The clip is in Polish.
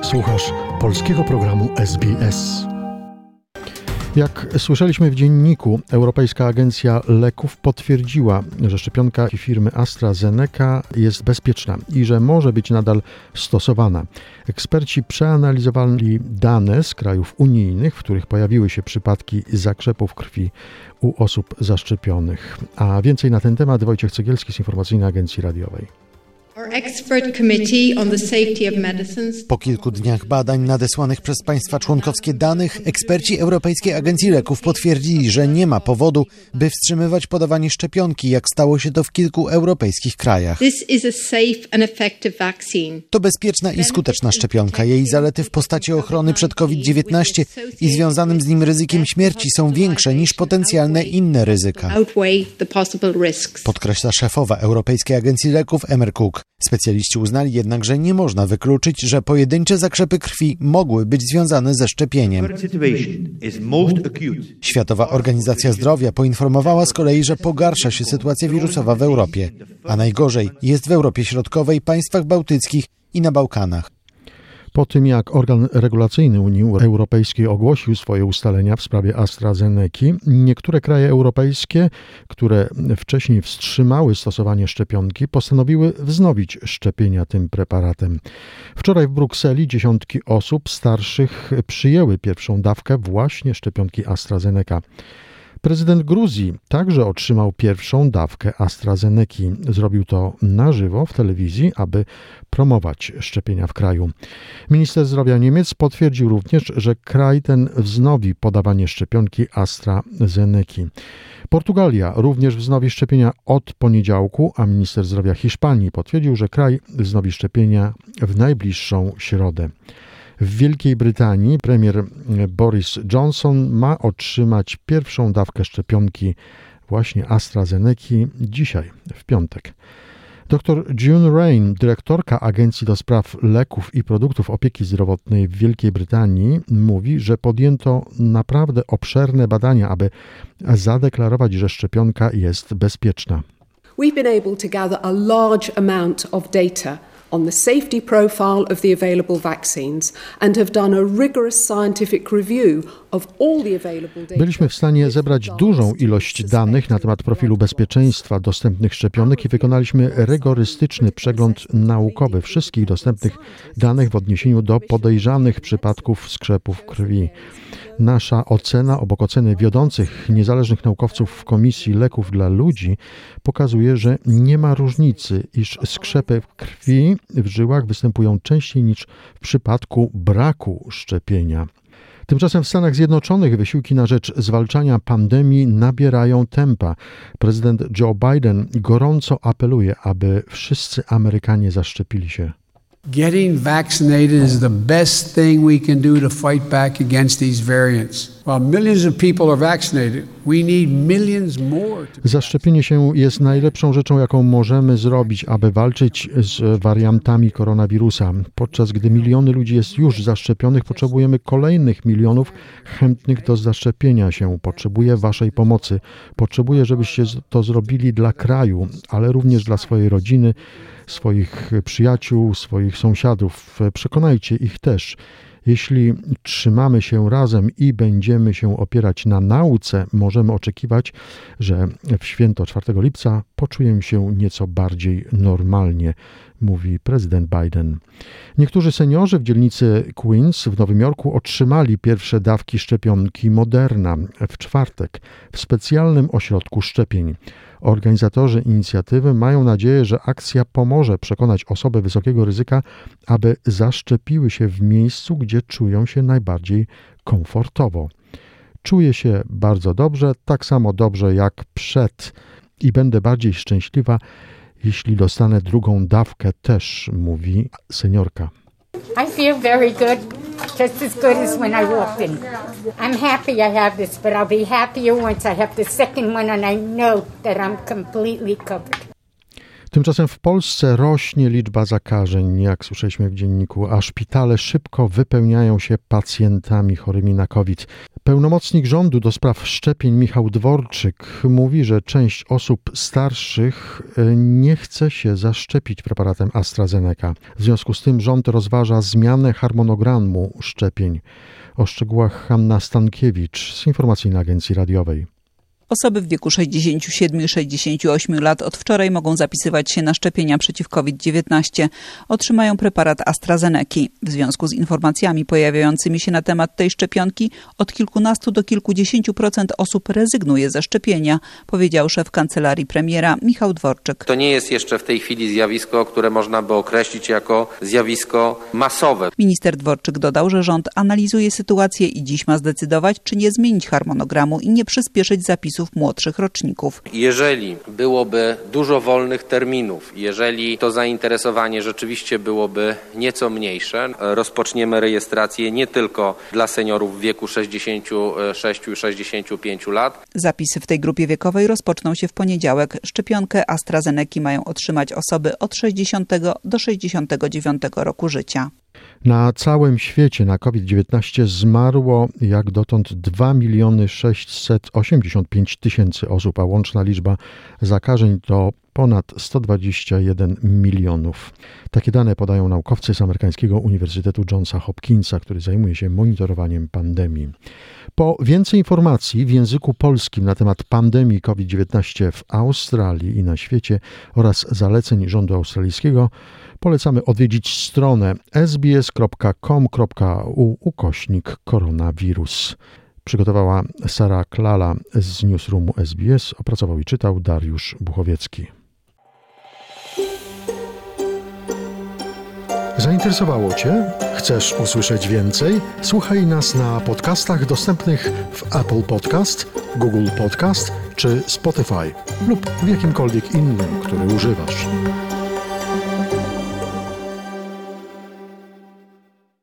Słuchasz polskiego programu SBS. Jak słyszeliśmy w dzienniku, Europejska Agencja Leków potwierdziła, że szczepionka firmy AstraZeneca jest bezpieczna i że może być nadal stosowana. Eksperci przeanalizowali dane z krajów unijnych, w których pojawiły się przypadki zakrzepów krwi u osób zaszczepionych. A więcej na ten temat Wojciech Cegielski z Informacyjnej Agencji Radiowej. Po kilku dniach badań nadesłanych przez państwa członkowskie danych, eksperci Europejskiej Agencji Leków potwierdzili, że nie ma powodu, by wstrzymywać podawanie szczepionki, jak stało się to w kilku europejskich krajach. To bezpieczna i skuteczna szczepionka. Jej zalety w postaci ochrony przed COVID-19 i związanym z nim ryzykiem śmierci są większe niż potencjalne inne ryzyka, podkreśla szefowa Europejskiej Agencji Leków Emmer Cook. Specjaliści uznali jednak, że nie można wykluczyć, że pojedyncze zakrzepy krwi mogły być związane ze szczepieniem. Światowa Organizacja Zdrowia poinformowała z kolei, że pogarsza się sytuacja wirusowa w Europie, a najgorzej jest w Europie Środkowej, państwach bałtyckich i na Bałkanach. Po tym, jak organ regulacyjny Unii Europejskiej ogłosił swoje ustalenia w sprawie AstraZeneki, niektóre kraje europejskie, które wcześniej wstrzymały stosowanie szczepionki, postanowiły wznowić szczepienia tym preparatem. Wczoraj w Brukseli dziesiątki osób starszych przyjęły pierwszą dawkę właśnie szczepionki AstraZeneca. Prezydent Gruzji także otrzymał pierwszą dawkę AstraZeneki. Zrobił to na żywo w telewizji, aby promować szczepienia w kraju. Minister zdrowia Niemiec potwierdził również, że kraj ten wznowi podawanie szczepionki AstraZeneki. Portugalia również wznowi szczepienia od poniedziałku, a minister zdrowia Hiszpanii potwierdził, że kraj wznowi szczepienia w najbliższą środę. W Wielkiej Brytanii premier Boris Johnson ma otrzymać pierwszą dawkę szczepionki właśnie AstraZeneki dzisiaj, w piątek. Dr June Rain, dyrektorka Agencji do Spraw Leków i Produktów Opieki Zdrowotnej w Wielkiej Brytanii, mówi, że podjęto naprawdę obszerne badania, aby zadeklarować, że szczepionka jest bezpieczna. We've been able to gather a large amount of data on the safety profile of the available vaccines and have done a rigorous scientific review of all the available data. Byliśmy w stanie zebrać dużą ilość danych na temat profilu bezpieczeństwa dostępnych szczepionek i wykonaliśmy rygorystyczny przegląd naukowy wszystkich dostępnych danych w odniesieniu do podejrzanych przypadków skrzepów krwi. Nasza ocena, obok oceny wiodących niezależnych naukowców w Komisji Leków dla Ludzi, pokazuje, że nie ma różnicy, iż skrzepy krwi w żyłach występują częściej niż w przypadku braku szczepienia. Tymczasem w Stanach Zjednoczonych wysiłki na rzecz zwalczania pandemii nabierają tempa. Prezydent Joe Biden gorąco apeluje, aby wszyscy Amerykanie zaszczepili się. Getting vaccinated is the best thing we can do to fight back against these variants. While millions of people are vaccinated, we need millions more. Zaszczepienie się jest najlepszą rzeczą, jaką możemy zrobić, aby walczyć z wariantami koronawirusa. Podczas gdy miliony ludzi jest już zaszczepionych, potrzebujemy kolejnych milionów chętnych do zaszczepienia się. Potrzebuję waszej pomocy. Potrzebuję, żebyście to zrobili dla kraju, ale również dla swojej rodziny, swoich przyjaciół, swoich sąsiadów. Przekonajcie ich też. Jeśli trzymamy się razem i będziemy się opierać na nauce, możemy oczekiwać, że w święto 4 lipca poczujemy się nieco bardziej normalnie, mówi prezydent Biden. Niektórzy seniorzy w dzielnicy Queens w Nowym Jorku otrzymali pierwsze dawki szczepionki Moderna w czwartek w specjalnym ośrodku szczepień. Organizatorzy inicjatywy mają nadzieję, że akcja pomoże przekonać osoby wysokiego ryzyka, aby zaszczepiły się w miejscu, gdzie czują się najbardziej komfortowo. Czuję się bardzo dobrze, tak samo dobrze jak przed i będę bardziej szczęśliwa, jeśli dostanę drugą dawkę też, mówi seniorka. I feel very good, just as good as when I walked in. I'm happy I have this, but I'll be happier once I have the second one and I know that I'm completely covered. Tymczasem w Polsce rośnie liczba zakażeń, jak słyszeliśmy w dzienniku, a szpitale szybko wypełniają się pacjentami chorymi na COVID. Pełnomocnik rządu do spraw szczepień Michał Dworczyk mówi, że część osób starszych nie chce się zaszczepić preparatem AstraZeneca. W związku z tym rząd rozważa zmianę harmonogramu szczepień. O szczegółach Hanna Stankiewicz z Informacyjnej Agencji Radiowej. Osoby w wieku 67 i 68 lat od wczoraj mogą zapisywać się na szczepienia przeciw COVID-19. Otrzymają preparat AstraZeneki. W związku z informacjami pojawiającymi się na temat tej szczepionki od kilkunastu do kilkudziesięciu procent osób rezygnuje ze szczepienia, powiedział szef kancelarii premiera Michał Dworczyk. To nie jest jeszcze w tej chwili zjawisko, które można by określić jako zjawisko masowe. Minister Dworczyk dodał, że rząd analizuje sytuację i dziś ma zdecydować, czy nie zmienić harmonogramu i nie przyspieszyć zapisów młodszych roczników. Jeżeli byłoby dużo wolnych terminów, jeżeli to zainteresowanie rzeczywiście byłoby nieco mniejsze, rozpoczniemy rejestrację nie tylko dla seniorów w wieku 66 i 65 lat. Zapisy w tej grupie wiekowej rozpoczną się w poniedziałek. Szczepionkę AstraZeneki mają otrzymać osoby od 60 do 69 roku życia. Na całym świecie na COVID-19 zmarło jak dotąd 2 685 000 osób, a łączna liczba zakażeń to ponad 121 milionów. Takie dane podają naukowcy z amerykańskiego Uniwersytetu Johnsa Hopkinsa, który zajmuje się monitorowaniem pandemii. Po więcej informacji w języku polskim na temat pandemii COVID-19 w Australii i na świecie oraz zaleceń rządu australijskiego polecamy odwiedzić stronę sbs.com.au/koronawirus. Przygotowała Sara Klala z Newsroomu SBS, opracował i czytał Dariusz Buchowiecki. Zainteresowało Cię? Chcesz usłyszeć więcej? Słuchaj nas na podcastach dostępnych w Apple Podcast, Google Podcast czy Spotify lub w jakimkolwiek innym, który używasz.